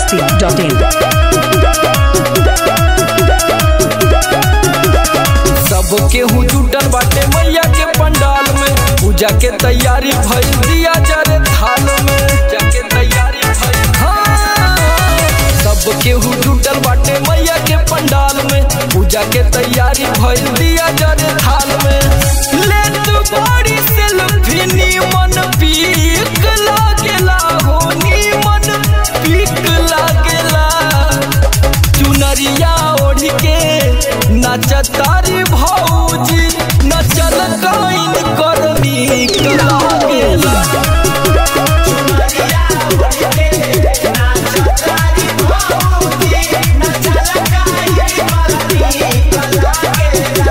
biharmasti.in। सब केहू जुटल बाटे मैया के पंडाल में, पूजा के तैयारी भइल दिया जरे थाल में, जाके तैयारी भइल। सब केहू जुटल बाटे मैया के पंडाल में, पूजा के तैयारी भइल दिया जरे थाल में। ले तू बड़ी सेल्फी नीमन पीक लागेला हो, नीमन पीक लागेला। चुनरिया ओढ़ के नाचतारी भौजी, नचल काइन कर नीक लागेला। चुनरिया ओढ़ के नाचतारी भौजी, नचल काइन कर नीक लागेला।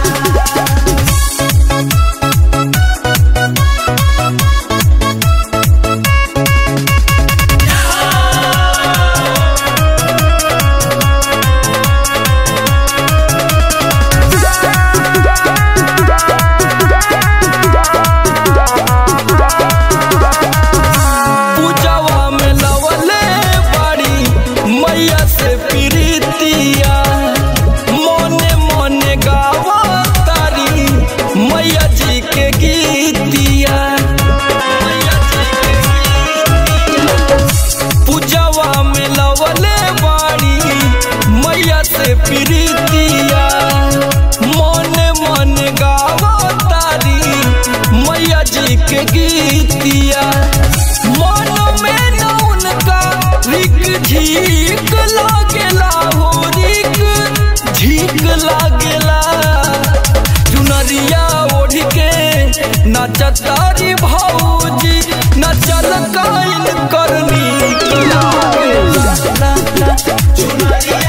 प्रीतिया मन मन गावा तारी मैया जी के गीतिया। मन में न उनका रिक झीक लागेला हो, रिक झीक लागेला। चुनरिया ओढ़ के नचतारी भौजी, नचल काइन कर नीक लागेला। चुनरिया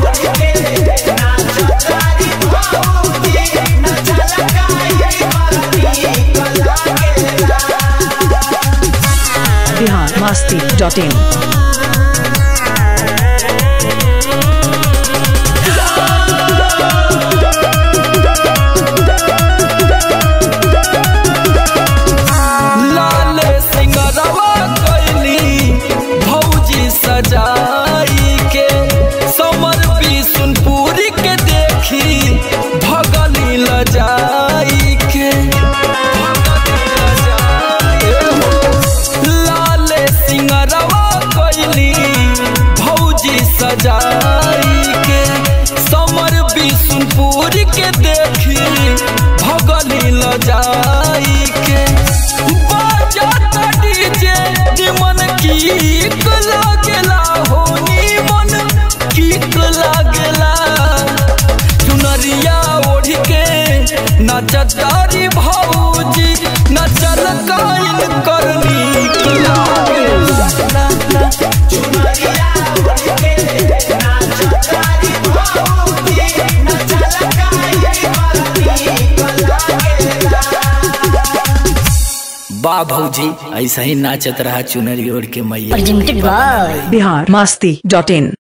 biharmasti.in। लाल सिंगरवा कैली भौजी सजाई के, समर बिशुनपुरी के देखी भगली लजाई के। लाल सिंगरवा कैली भौजी सजाई के, समर बिशुनपुरी के देखी भगली लजाई के। बाजत डीजे निमन कीक लागेला हो, निमन कीक लागेला। चुनरिया ओढ़ के नचतारी भौजी, नचल काइन कर नीक लागेला। चुनरिया ओढ़ के नचतारी भौजी, नचल काइन कर नीक लागेला। वाह भौजी, ऐसा ही नाचत रहा चुनरी ओढ़ के मैया। biharmasti.in।